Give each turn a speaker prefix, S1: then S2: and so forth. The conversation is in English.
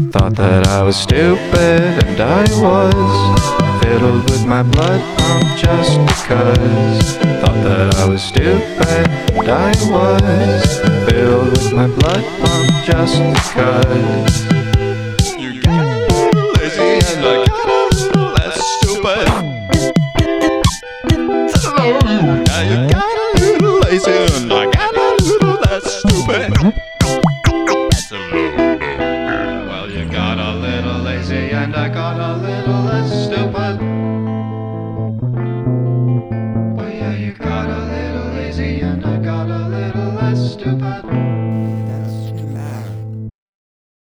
S1: Thought that I was stupid, and I was. Fiddled with my blood pump just because. Thought that I was stupid, and I was. Fiddled with my blood pump just because.
S2: You got a little lazy and I got a little less stupid. Now you got a little lazy and I got a little less stupid. That's a little.
S1: Well, you got a little lazy and I got a little less